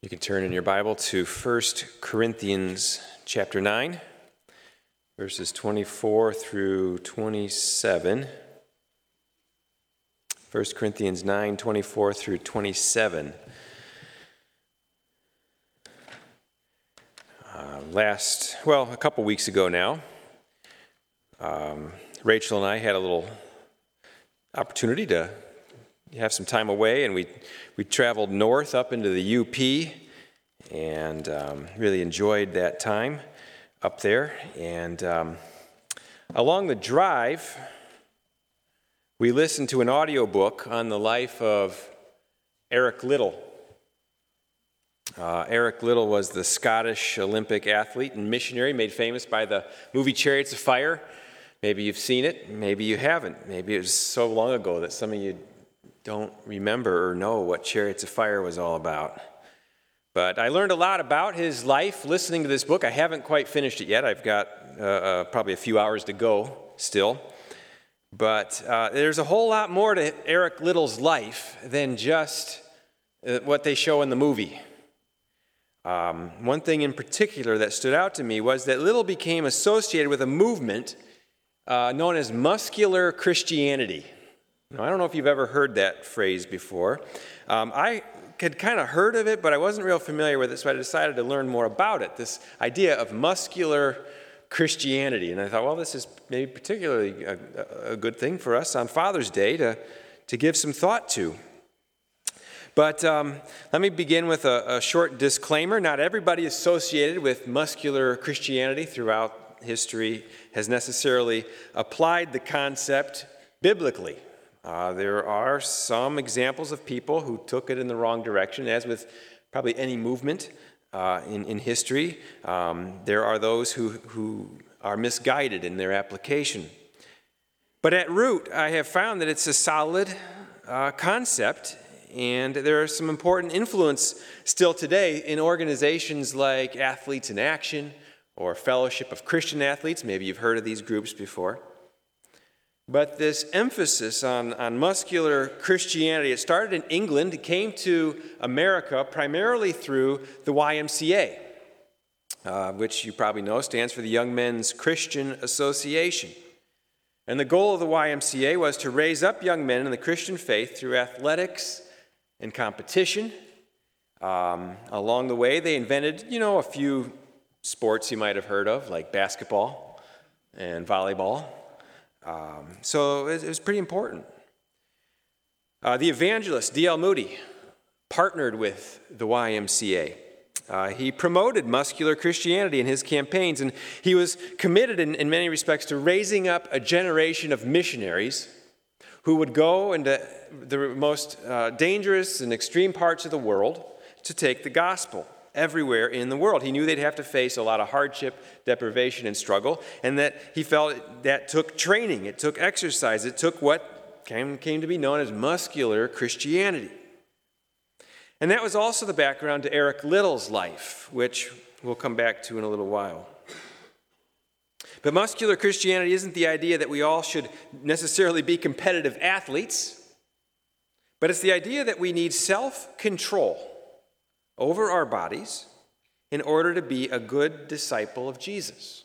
You can turn in your Bible to 1 Corinthians chapter 9, verses 24 through 27. 1 Corinthians 9, 24 through 27. A couple weeks ago now, Rachel and I had a little opportunity to have some time away, and we traveled north up into the UP and really enjoyed that time up there. And along the drive, we listened to an audiobook on the life of Eric Liddell. Eric Liddell was the Scottish Olympic athlete and missionary made famous by the movie Chariots of Fire. Maybe you've seen it, maybe you haven't. Maybe it was so long ago that some of you don't remember or know what Chariots of Fire was all about. But I learned a lot about his life listening to this book. I haven't quite finished it yet. I've got probably a few hours to go still. But there's a whole lot more to Eric Liddell's life than just what they show in the movie. One thing in particular that stood out to me was that Liddell became associated with a movement known as muscular Christianity. Now, I don't know if you've ever heard that phrase before. I had kind of heard of it, but I wasn't real familiar with it, so I decided to learn more about it, this idea of muscular Christianity. And I thought, well, this is maybe particularly a good thing for us on Father's Day to give some thought to. But let me begin with a short disclaimer. Not everybody associated with muscular Christianity throughout history has necessarily applied the concept biblically. There are some examples of people who took it in the wrong direction, as with probably any movement in history. There are those who are misguided in their application. But at root, I have found that it's a solid concept, and there is some important influence still today in organizations like Athletes in Action or Fellowship of Christian Athletes. Maybe you've heard of these groups before. But this emphasis on muscular Christianity, it started in England. It came to America primarily through the YMCA, which you probably know stands for the Young Men's Christian Association. And the goal of the YMCA was to raise up young men in the Christian faith through athletics and competition. Along the way, they invented, a few sports you might have heard of, like basketball and volleyball. So it was pretty important. The evangelist, D.L. Moody, partnered with the YMCA. He promoted muscular Christianity in his campaigns, and he was committed in many respects to raising up a generation of missionaries who would go into the most dangerous and extreme parts of the world to take the gospel everywhere in the world. He knew they'd have to face a lot of hardship, deprivation, and struggle, and that he felt that took training, it took exercise, it took what came to be known as muscular Christianity. And that was also the background to Eric Liddell's life, which we'll come back to in a little while. But muscular Christianity isn't the idea that we all should necessarily be competitive athletes, but it's the idea that we need self-control over our bodies in order to be a good disciple of Jesus.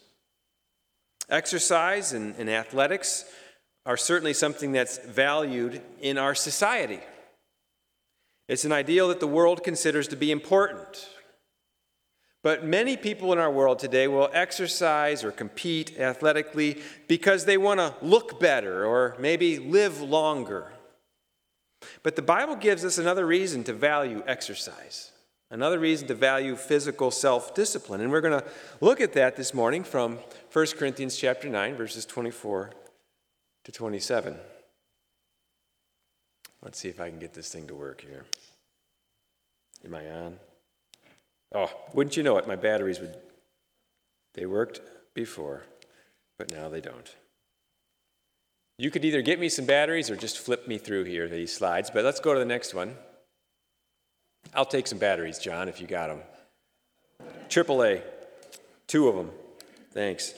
Exercise and athletics are certainly something that's valued in our society. It's an ideal that the world considers to be important. But many people in our world today will exercise or compete athletically because they want to look better or maybe live longer. But the Bible gives us another reason to value exercise. Another reason to value physical self-discipline. And we're going to look at that this morning from 1 Corinthians chapter 9, verses 24 to 27. Let's see if I can get this thing to work here. Am I on? Oh, wouldn't you know it, my batteries they worked before, but now they don't. You could either get me some batteries or just flip me through here, these slides, but let's go to the next one. I'll take some batteries, John, if you got them. AAA, 2 of them. Thanks.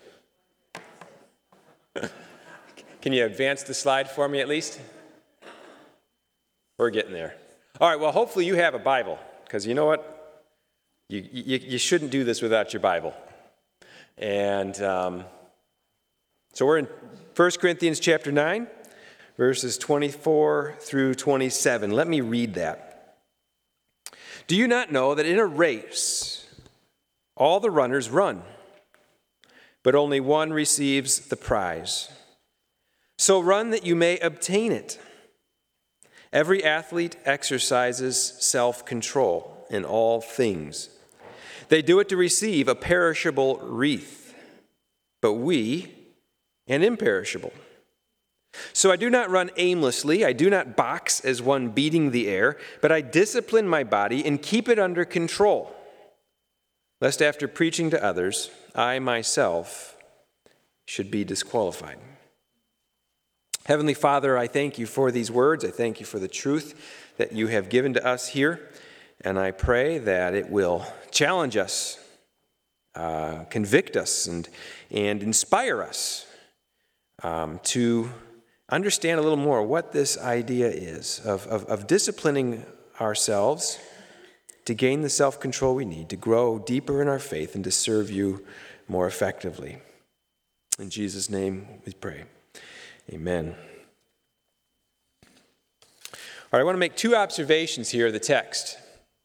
Can you advance the slide for me at least? We're getting there. All right, well, hopefully you have a Bible, because you know what? You shouldn't do this without your Bible. And so we're in 1 Corinthians chapter 9, verses 24 through 27. Let me read that. Do you not know that in a race all the runners run, but only one receives the prize? So run that you may obtain it. Every athlete exercises self-control in all things. They do it to receive a perishable wreath, but we an imperishable. So I do not run aimlessly, I do not box as one beating the air, but I discipline my body and keep it under control, lest after preaching to others, I myself should be disqualified. Heavenly Father, I thank you for these words. I thank you for the truth that you have given to us here. And I pray that it will challenge us, convict us, and inspire us to understand a little more what this idea is of disciplining ourselves to gain the self-control we need, to grow deeper in our faith, and to serve you more effectively. In Jesus' name we pray. Amen. All right, I want to make two observations here of the text.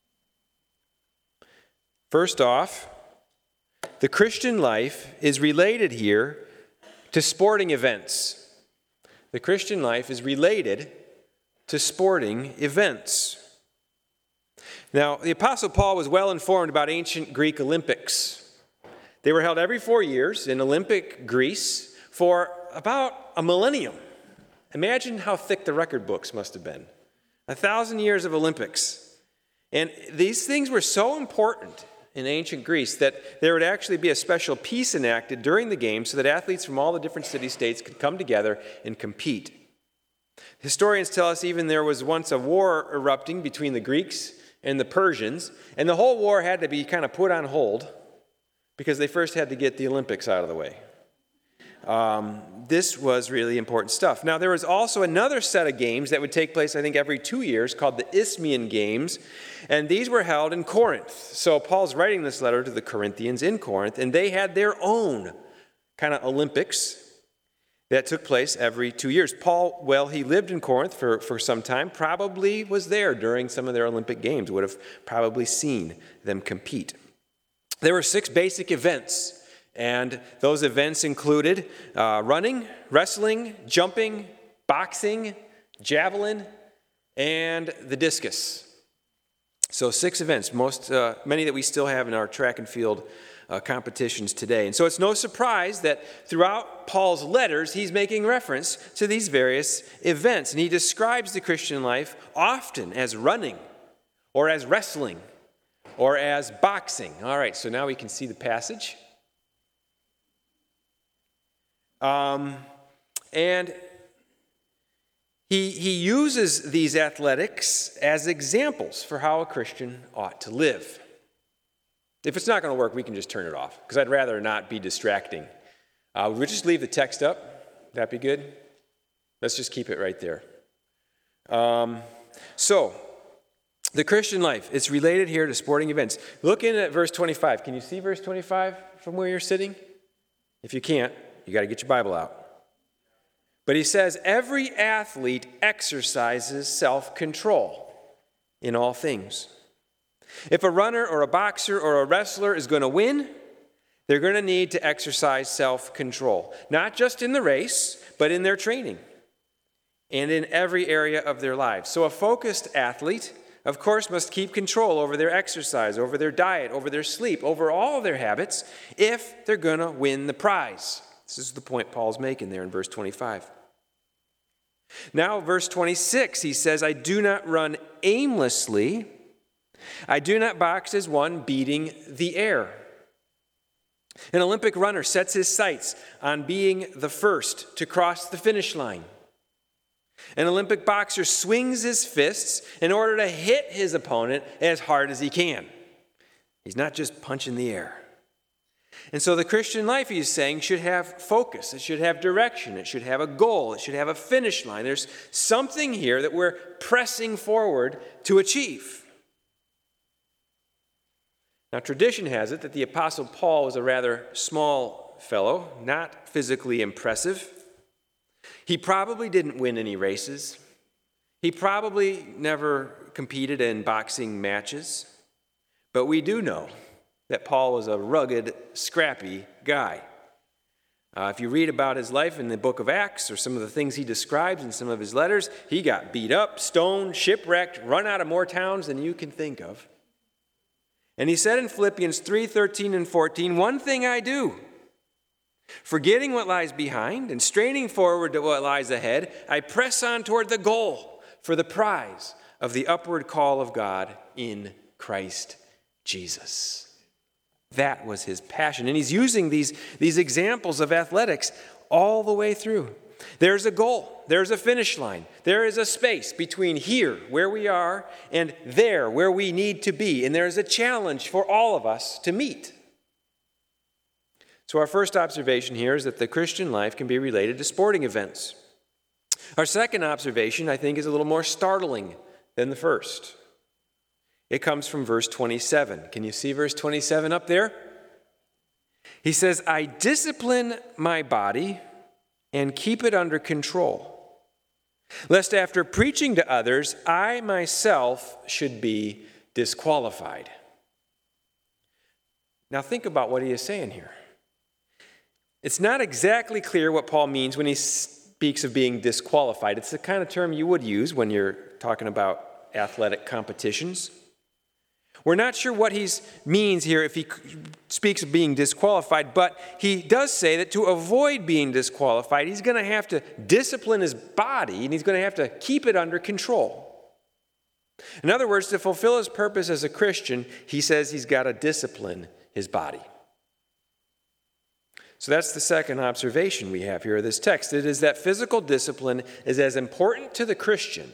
First off, the Christian life is related here to sporting events. The Christian life is related to sporting events. Now, the Apostle Paul was well informed about ancient Greek Olympics. They were held every 4 years in Olympic Greece for about a millennium. Imagine how thick the record books must have been. 1,000 years of Olympics. And these things were so important in ancient Greece that there would actually be a special peace enacted during the games so that athletes from all the different city-states could come together and compete. Historians tell us even there was once a war erupting between the Greeks and the Persians, and the whole war had to be kind of put on hold because they first had to get the Olympics out of the way. This was really important stuff. Now, there was also another set of games that would take place, I think, every 2 years called the Isthmian Games, and these were held in Corinth. So Paul's writing this letter to the Corinthians in Corinth, and they had their own kind of Olympics that took place every 2 years. Paul, well, he lived in Corinth for some time, probably was there during some of their Olympic Games, would have probably seen them compete. There were 6 basic events. And those events included running, wrestling, jumping, boxing, javelin, and the discus. So 6 events, many that we still have in our track and field competitions today. And so it's no surprise that throughout Paul's letters, he's making reference to these various events. And he describes the Christian life often as running, or as wrestling, or as boxing. All right, so now we can see the passage. And he uses these athletics as examples for how a Christian ought to live. If it's not going to work, we can just turn it off, because I'd rather not be distracting. We'll just leave the text up. That'd be good. Let's just keep it right there. So, the Christian life, it's related here to sporting events. Look in at verse 25. Can you see verse 25 from where you're sitting? If you can't, you got to get your Bible out. But he says, every athlete exercises self-control in all things. If a runner or a boxer or a wrestler is going to win, they're going to need to exercise self-control. Not just in the race, but in their training and in every area of their lives. So a focused athlete, of course, must keep control over their exercise, over their diet, over their sleep, over all of their habits if they're going to win the prize. This is the point Paul's making there in verse 25. Now, verse 26, he says, I do not run aimlessly. I do not box as one beating the air. An Olympic runner sets his sights on being the first to cross the finish line. An Olympic boxer swings his fists in order to hit his opponent as hard as he can. He's not just punching the air. And so the Christian life, he's saying, should have focus. It should have direction. It should have a goal. It should have a finish line. There's something here that we're pressing forward to achieve. Now, tradition has it that the Apostle Paul was a rather small fellow, not physically impressive. He probably didn't win any races. He probably never competed in boxing matches. But we do know that Paul was a rugged, scrappy guy. If you read about his life in the book of Acts or some of the things he describes in some of his letters, he got beat up, stoned, shipwrecked, run out of more towns than you can think of. And he said in Philippians 3:13 and 14, "One thing I do, forgetting what lies behind and straining forward to what lies ahead, I press on toward the goal for the prize of the upward call of God in Christ Jesus." That was his passion. And he's using these examples of athletics all the way through. There's a goal. There's a finish line. There is a space between here, where we are, and there, where we need to be. And there's a challenge for all of us to meet. So our first observation here is that the Christian life can be related to sporting events. Our second observation, I think, is a little more startling than the first. It comes from verse 27. Can you see verse 27 up there? He says, "I discipline my body and keep it under control, lest after preaching to others, I myself should be disqualified." Now think about what he is saying here. It's not exactly clear what Paul means when he speaks of being disqualified. It's the kind of term you would use when you're talking about athletic competitions. We're not sure what he means here if he speaks of being disqualified, but he does say that to avoid being disqualified, he's going to have to discipline his body and he's going to have to keep it under control. In other words, to fulfill his purpose as a Christian, he says he's got to discipline his body. So that's the second observation we have here of this text. It is that physical discipline is as important to the Christian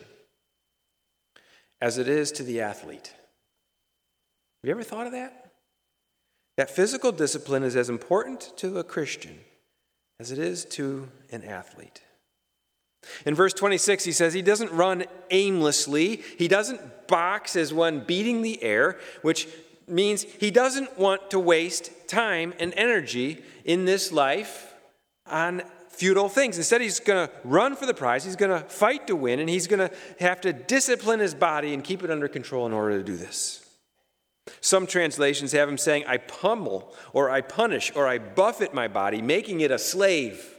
as it is to the athlete. Have you ever thought of that? That physical discipline is as important to a Christian as it is to an athlete. In verse 26, he says he doesn't run aimlessly. He doesn't box as one beating the air, which means he doesn't want to waste time and energy in this life on futile things. Instead, he's going to run for the prize. He's going to fight to win, and he's going to have to discipline his body and keep it under control in order to do this. Some translations have him saying, "I pummel, or I punish, or I buffet my body, making it a slave."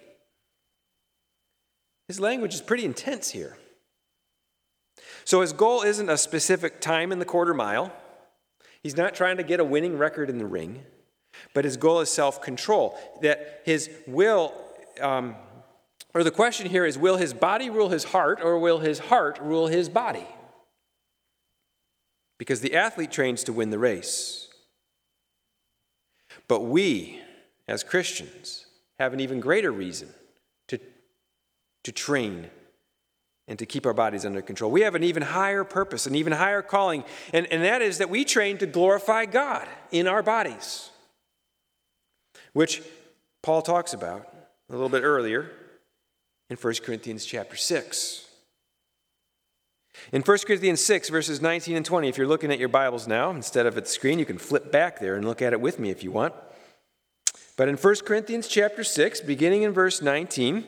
His language is pretty intense here. So his goal isn't a specific time in the quarter mile. He's not trying to get a winning record in the ring, but his goal is self-control. That his will, or the question here is, will his body rule his heart, or will his heart rule his body? Because the athlete trains to win the race. But we, as Christians, have an even greater reason to train and to keep our bodies under control. We have an even higher purpose, an even higher calling, and that is that we train to glorify God in our bodies, which Paul talks about a little bit earlier in 1 Corinthians chapter 6. In 1 Corinthians 6, verses 19 and 20, if you're looking at your Bibles now, instead of at the screen, you can flip back there and look at it with me if you want. But in 1 Corinthians chapter 6, beginning in verse 19,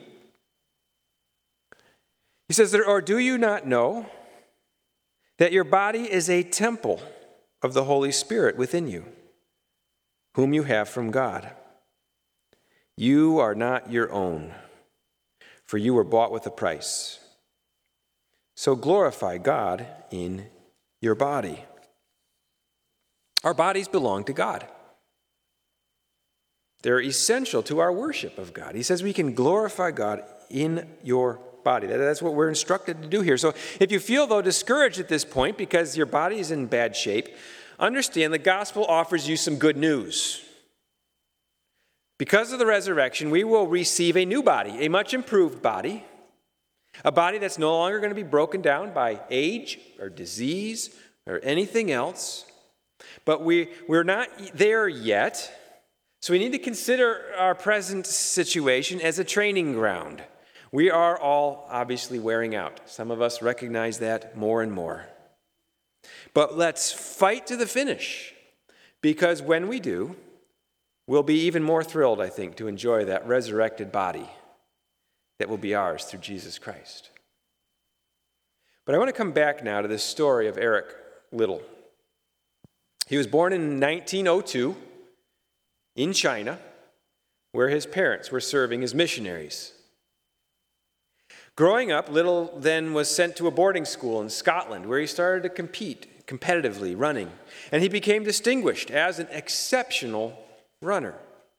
he says, "Or do you not know that your body is a temple of the Holy Spirit within you, whom you have from God? You are not your own, for you were bought with a price. So glorify God in your body." Our bodies belong to God. They're essential to our worship of God. He says we can glorify God in your body. That's what we're instructed to do here. So if you feel, though, discouraged at this point because your body is in bad shape, understand the gospel offers you some good news. Because of the resurrection, we will receive a new body, a much improved body. A body that's no longer going to be broken down by age or disease or anything else. But we're not there yet. So we need to consider our present situation as a training ground. We are all obviously wearing out. Some of us recognize that more and more. But let's fight to the finish. Because when we do, we'll be even more thrilled, I think, to enjoy that resurrected body that will be ours through Jesus Christ. But I want to come back now to this story of Eric Liddell. He was born in 1902 in China, where his parents were serving as missionaries. Growing up, Liddell then was sent to a boarding school in Scotland, where he started to compete competitively, running. And he became distinguished as an exceptional runner.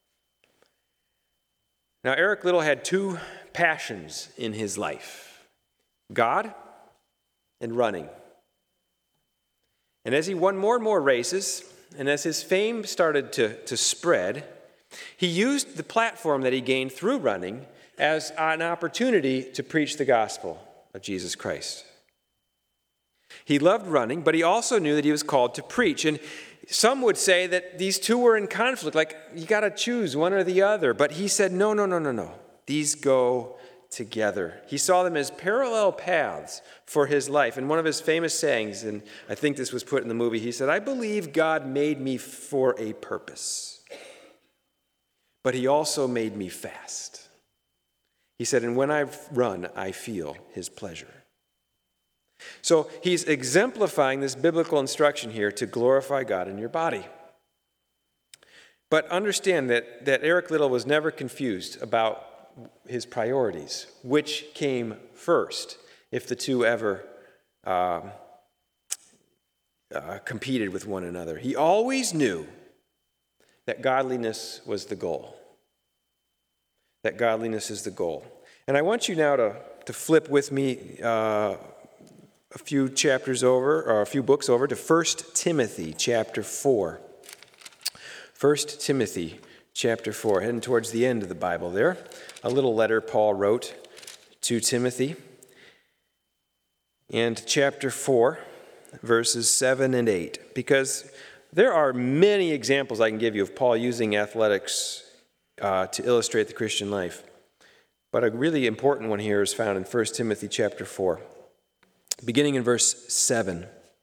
Now, Eric Liddell had two passions in his life: God and running. And as he won more and more races, and as his fame started to spread, he used the platform that he gained through running as an opportunity to preach the gospel of Jesus Christ. He loved running, but he also knew that he was called to preach. And some would say that these two were in conflict, like you got to choose one or the other. But he said, no. These go together. He saw them as parallel paths for his life. And one of his famous sayings, and I think this was put in the movie, he said, "I believe God made me for a purpose, but he also made me fast." He said, "And when I run, I feel his pleasure." So he's exemplifying this biblical instruction here to glorify God in your body. But understand that Eric Liddell was never confused about his priorities, which came first, if the two ever competed with one another. He always knew that godliness was the goal. That godliness is the goal. And I want you now to flip with me a few chapters over, or a few books over, to 1 Timothy chapter 4. 1 Timothy chapter 4, heading towards the end of the Bible there. A little letter Paul wrote to Timothy. And chapter 4, verses 7 and 8. Because there are many examples I can give you of Paul using athletics to illustrate the Christian life. But a really important one here is found in 1 Timothy chapter 4, beginning in verse 7.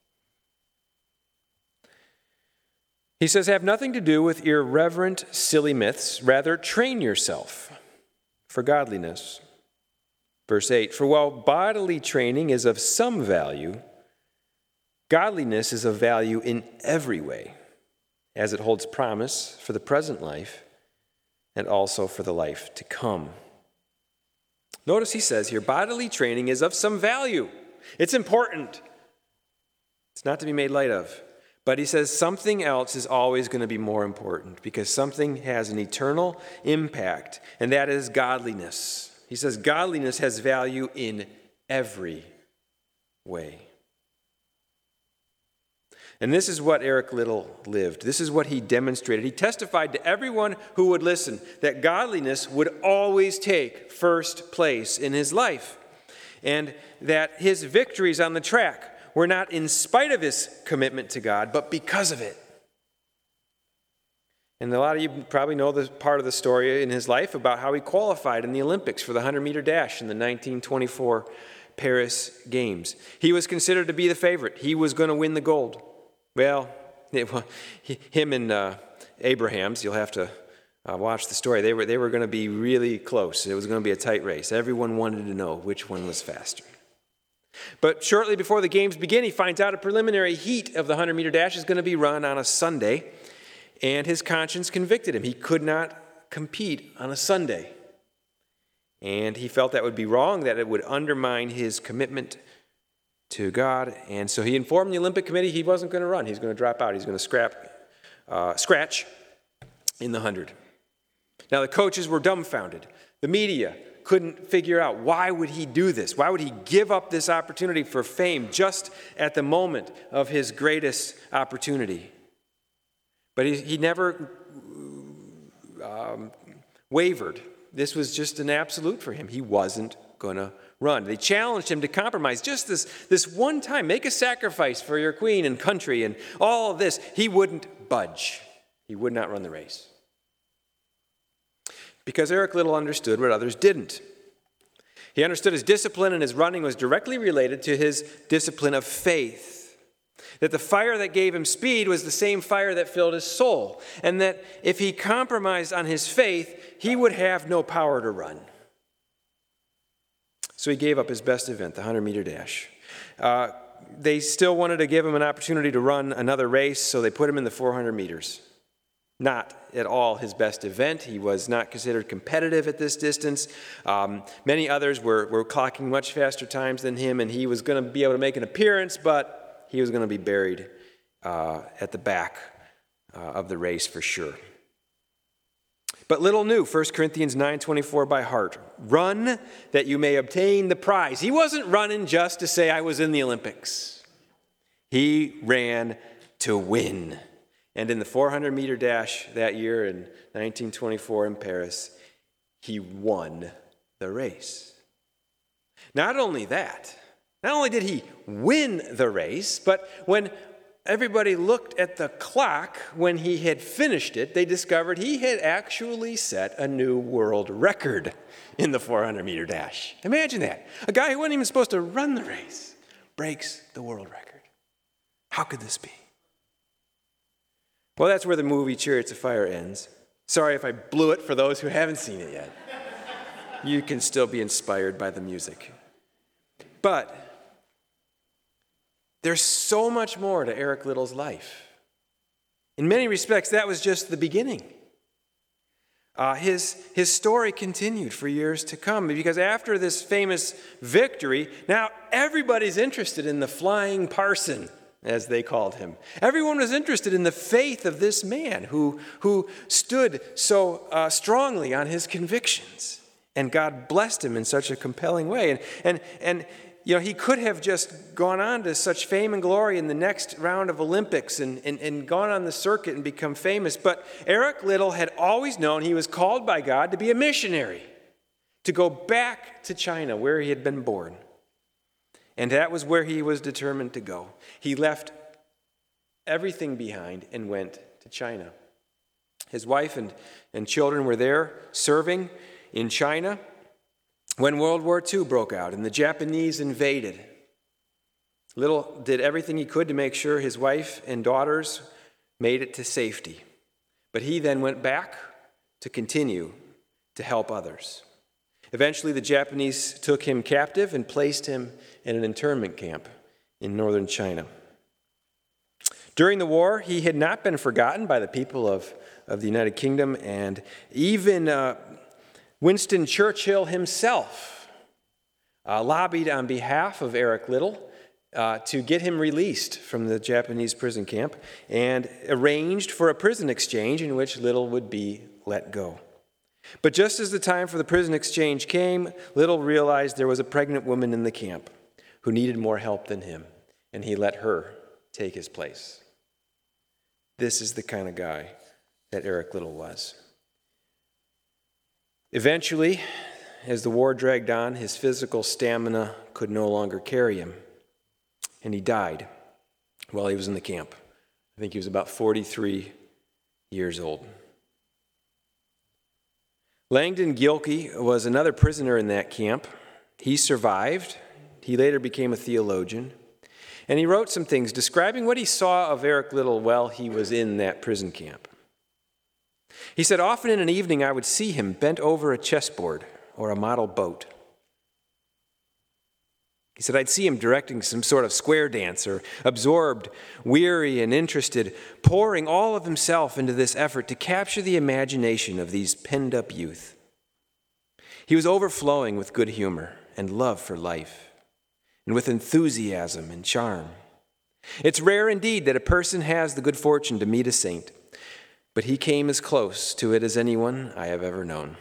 He says, "Have nothing to do with irreverent, silly myths. Rather, train yourself for godliness." Verse 8, "For while bodily training is of some value, godliness is of value in every way, as it holds promise for the present life and also for the life to come." Notice he says here, bodily training is of some value. It's important. It's not to be made light of. But he says something else is always going to be more important, because something has an eternal impact, and that is godliness. He says godliness has value in every way. And this is what Eric Liddell lived. This is what he demonstrated. He testified to everyone who would listen that godliness would always take first place in his life, and that his victories on the track were not in spite of his commitment to God, but because of it. And a lot of you probably know the part of the story in his life about how he qualified in the Olympics for the 100-meter dash in the 1924 Paris Games. He was considered to be the favorite. He was going to win the gold. Well, him and Abrahams, you'll have to watch the story. They were going to be really close. It was going to be a tight race. Everyone wanted to know which one was faster. But shortly before the games begin, he finds out a preliminary heat of the 100-meter dash is going to be run on a Sunday, and his conscience convicted him. He could not compete on a Sunday. And he felt that would be wrong, that it would undermine his commitment to God. And so he informed the Olympic Committee he wasn't going to run. He's going to drop out. He's going to scratch in the 100. Now, the coaches were dumbfounded. The media couldn't figure out, why would he do this? Why would he give up this opportunity for fame just at the moment of his greatest opportunity? But he never wavered. This was just an absolute for him. He wasn't going to run. They challenged him to compromise just this one time. Make a sacrifice for your queen and country and all of this. He wouldn't budge. He would not run the race. Because Eric Liddell understood what others didn't. He understood his discipline, and his running was directly related to his discipline of faith. That the fire that gave him speed was the same fire that filled his soul. And that if he compromised on his faith, he would have no power to run. So he gave up his best event, the 100-meter dash. They still wanted to give him an opportunity to run another race, so they put him in the 400 meters. Not at all his best event. He was not considered competitive at this distance. Many others were clocking much faster times than him, and he was going to be able to make an appearance, but he was going to be buried at the back of the race for sure. But Little knew 1 Corinthians 9:24 by heart. Run that you may obtain the prize. He wasn't running just to say, I was in the Olympics. He ran to win. And in the 400-meter dash that year in 1924 in Paris, he won the race. Not only that, not only did he win the race, but when everybody looked at the clock when he had finished it, they discovered he had actually set a new world record in the 400-meter dash. Imagine that. A guy who wasn't even supposed to run the race breaks the world record. How could this be? Well, that's where the movie Chariots of Fire ends. Sorry if I blew it for those who haven't seen it yet. You can still be inspired by the music. But there's so much more to Eric Liddell's life. In many respects, that was just the beginning. His story continued for years to come, because after this famous victory, now everybody's interested in the flying parson, as they called him. Everyone was interested in the faith of this man who stood so strongly on his convictions. And God blessed him in such a compelling way. And you know, he could have just gone on to such fame and glory in the next round of Olympics and gone on the circuit and become famous. But Eric Liddell had always known he was called by God to be a missionary, to go back to China where he had been born. And that was where he was determined to go. He left everything behind and went to China. His wife and children were there serving in China when World War II broke out and the Japanese invaded. Liddell did everything he could to make sure his wife and daughters made it to safety. But he then went back to continue to help others. Eventually, the Japanese took him captive and placed him in an internment camp in northern China. During the war, he had not been forgotten by the people of the United Kingdom, and even Winston Churchill himself lobbied on behalf of Eric Liddell to get him released from the Japanese prison camp and arranged for a prison exchange in which Liddell would be let go. But just as the time for the prison exchange came, Liddell realized there was a pregnant woman in the camp who needed more help than him, and he let her take his place. This is the kind of guy that Eric Liddell was. Eventually, as the war dragged on, his physical stamina could no longer carry him, and he died while he was in the camp. I think he was about 43 years old. Langdon Gilkey was another prisoner in that camp. He survived. He later became a theologian. And he wrote some things describing what he saw of Eric Liddell while he was in that prison camp. He said, often in an evening I would see him bent over a chessboard or a model boat. He said, I'd see him directing some sort of square dance or absorbed, weary, and interested, pouring all of himself into this effort to capture the imagination of these penned-up youth. He was overflowing with good humor and love for life, and with enthusiasm and charm. It's rare indeed that a person has the good fortune to meet a saint, but he came as close to it as anyone I have ever known.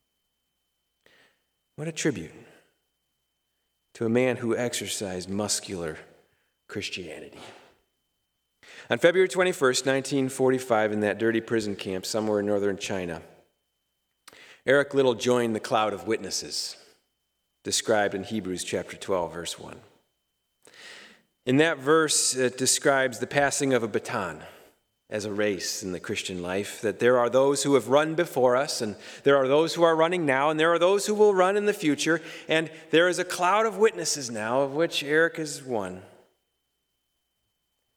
What a tribute to a man who exercised muscular Christianity. On February 21st, 1945, in that dirty prison camp somewhere in northern China, Eric Liddell joined the cloud of witnesses described in Hebrews chapter 12, verse 1. In that verse, it describes the passing of a baton as a race in the Christian life, that there are those who have run before us, and there are those who are running now, and there are those who will run in the future, and there is a cloud of witnesses now, of which Eric is one.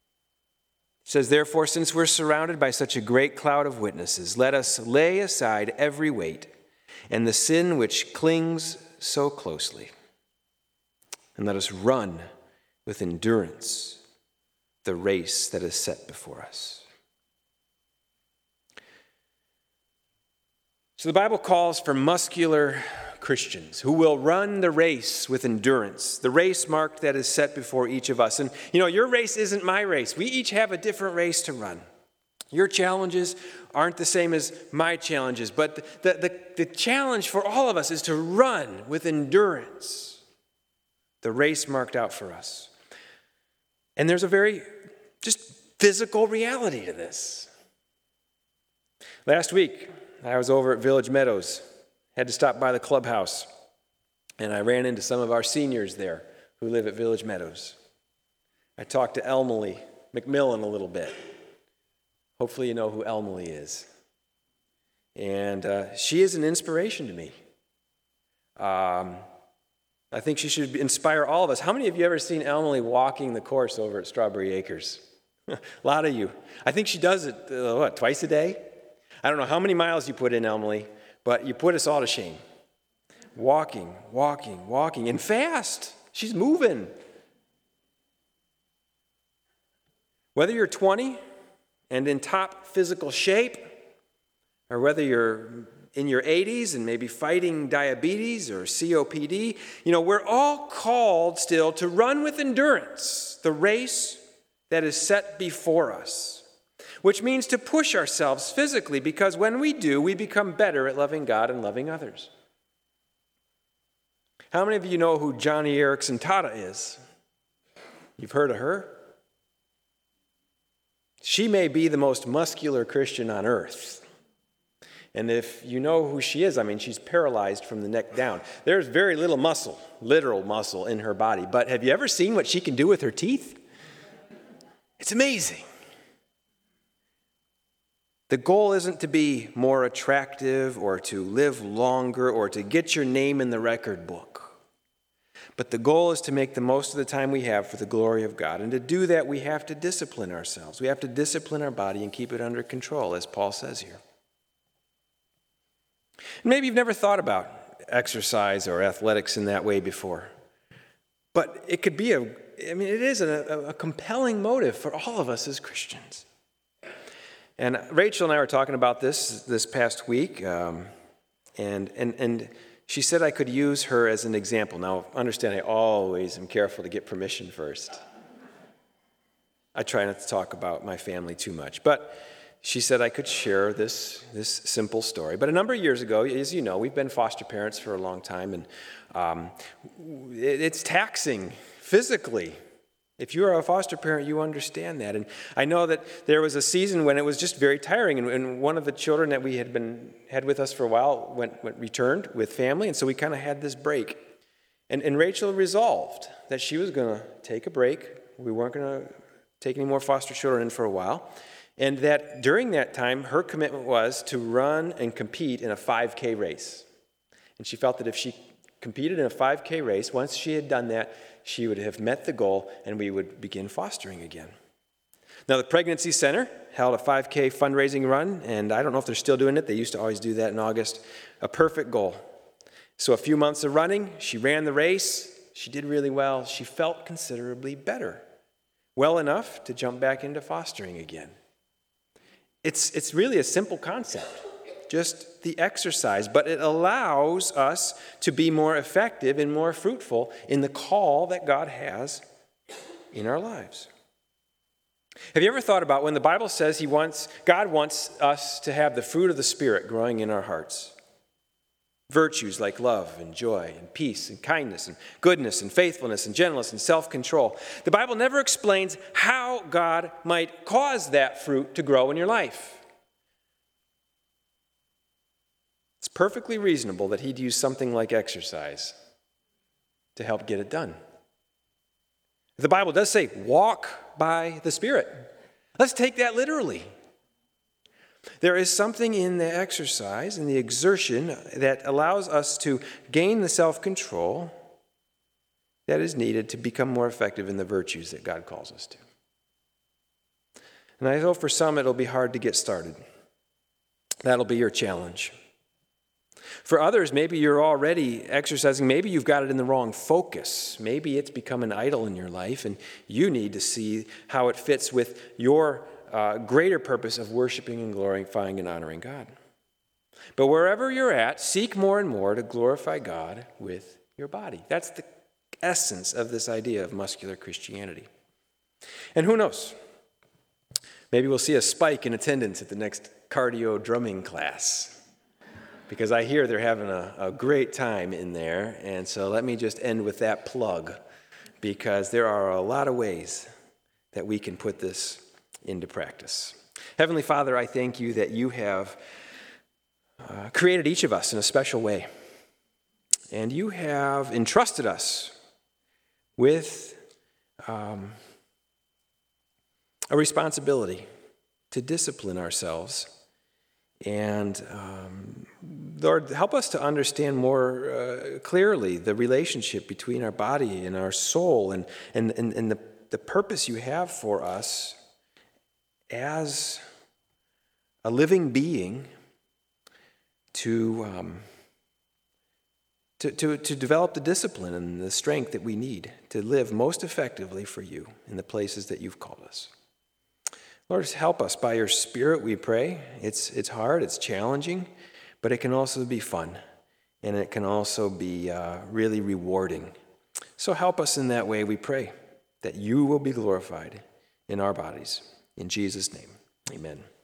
says, therefore, since we're surrounded by such a great cloud of witnesses, let us lay aside every weight and the sin which clings so closely. And let us run with endurance the race that is set before us. So the Bible calls for muscular Christians who will run the race with endurance, the race mark that is set before each of us. And your race isn't my race. We each have a different race to run. Your challenges aren't the same as my challenges, but the challenge for all of us is to run with endurance the race marked out for us. And there's a very just physical reality to this. Last week, I was over at Village Meadows, had to stop by the clubhouse, and I ran into some of our seniors there who live at Village Meadows. I talked to Emily McMillan a little bit. Hopefully you know who Emily is. And she is an inspiration to me. I think she should inspire all of us. How many of you ever seen Emily walking the course over at Strawberry Acres? A lot of you. I think she does it, twice a day? I don't know how many miles you put in, Emily, but you put us all to shame. Walking, and fast. She's moving. Whether you're 20 and in top physical shape, or whether you're in your 80s and maybe fighting diabetes or COPD, we're all called still to run with endurance the race that is set before us, which means to push ourselves physically, because when we do, we become better at loving God and loving others. How many of you know who Joni Eareckson Tada is? You've heard of her? She may be the most muscular Christian on earth. And if you know who she is, she's paralyzed from the neck down. There's very little muscle, literal muscle in her body. But have you ever seen what she can do with her teeth? It's amazing. The goal isn't to be more attractive or to live longer or to get your name in the record book. But the goal is to make the most of the time we have for the glory of God. And to do that, we have to discipline ourselves. We have to discipline our body and keep it under control, as Paul says here. Maybe you've never thought about exercise or athletics in that way before. But it could be it is a compelling motive for all of us as Christians. And Rachel and I were talking about this past week, and she said I could use her as an example. Now, understand, I always am careful to get permission first. I try not to talk about my family too much, but she said I could share this simple story. But a number of years ago, as you know, we've been foster parents for a long time, and it's taxing physically. If you are a foster parent, you understand that. And I know that there was a season when it was just very tiring, and one of the children that we had with us for a while returned with family, and so we kind of had this break. And Rachel resolved that she was going to take a break. We weren't going to take any more foster children in for a while. And that during that time, her commitment was to run and compete in a 5K race. And she felt that if she competed in a 5K race, once she had done that, she would have met the goal and we would begin fostering again. Now, the Pregnancy Center held a 5K fundraising run, and I don't know if they're still doing it. They used to always do that in August. A perfect goal. So a few months of running, she ran the race. She did really well. She felt considerably better. Well enough to jump back into fostering again. It's really a simple concept, just the exercise, but it allows us to be more effective and more fruitful in the call that God has in our lives. Have you ever thought about when the Bible says God wants us to have the fruit of the Spirit growing in our hearts? Virtues like love and joy and peace and kindness and goodness and faithfulness and gentleness and self-control. The Bible never explains how God might cause that fruit to grow in your life. It's perfectly reasonable that he'd use something like exercise to help get it done. The Bible does say, walk by the Spirit. Let's take that literally. There is something in the exercise and the exertion that allows us to gain the self-control that is needed to become more effective in the virtues that God calls us to. And I know for some it'll be hard to get started. That'll be your challenge. For others, maybe you're already exercising, maybe you've got it in the wrong focus. Maybe it's become an idol in your life, and you need to see how it fits with your greater purpose of worshiping and glorifying and honoring God. But wherever you're at, seek more and more to glorify God with your body. That's the essence of this idea of muscular Christianity. And who knows? Maybe we'll see a spike in attendance at the next cardio drumming class, because I hear they're having a great time in there. And so let me just end with that plug, because there are a lot of ways that we can put this into practice. Heavenly Father, I thank you that you have created each of us in a special way. And you have entrusted us with a responsibility to discipline ourselves. And Lord, help us to understand more clearly the relationship between our body and our soul, and the purpose you have for us as a living being to develop the discipline and the strength that we need to live most effectively for you in the places that you've called us. Lord, help us by your Spirit, we pray. It's hard, it's challenging, but it can also be fun, and it can also be really rewarding. So help us in that way, we pray, that you will be glorified in our bodies. In Jesus' name, amen.